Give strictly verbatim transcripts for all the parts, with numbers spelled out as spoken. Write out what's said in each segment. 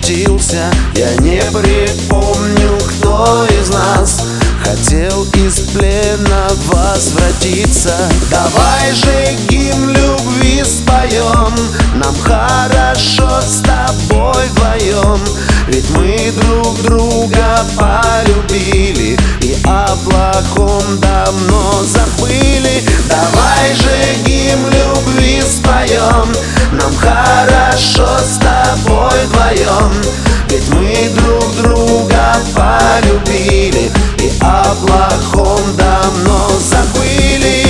очутился. Я не припомню, кто из нас хотел из плена возвратиться. Давай же гимн любви споем, нам хорошо с тобой вдвоем. Ведь мы друг друга полюбили и о плохом давно забыли. Давай же гимн любви споем, нам хорошо с тобой вдвоем. Ведь мы друг друга полюбили и о плохом давно забыли.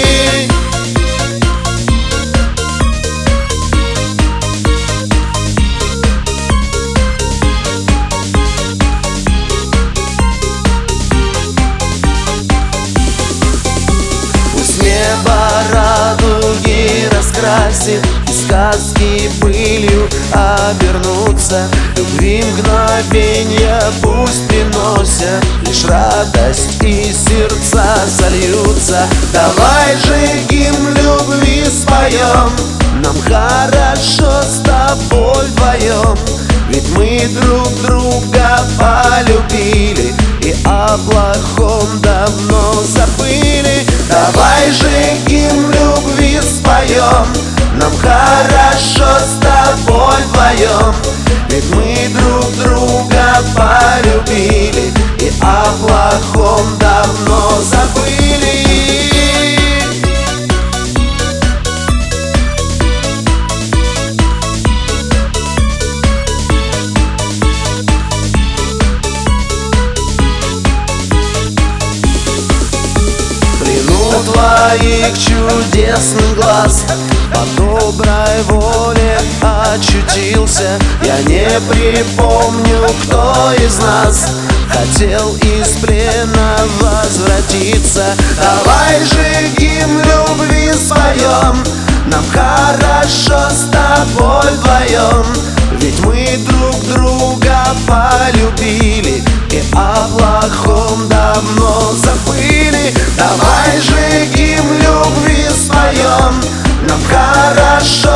Пусть небо радуги раскрасит, и сказки пылью обернутся. Любви мгновенья пусть приносят лишь радость, и сердца сольются. Давай же гимн любви споем, нам хорошо с тобой вдвоем. Ведь мы друг друга полюбили и о плохом давно забыли. Давай же гимн любви споем, нам хорошо с тобой вдвоем. Ведь мы друг друга полюбили и о плохом давно забыли. Твоих чудесных глаз по доброй воле очутился. Я не припомню, кто из нас хотел из плена возвратиться. Давай же гимн любви споем, нам хорошо с тобой вдвоем. Ведь мы друг друга полюбили и о плохом давно забыли. Давай же гимн любви споем, нам хорошо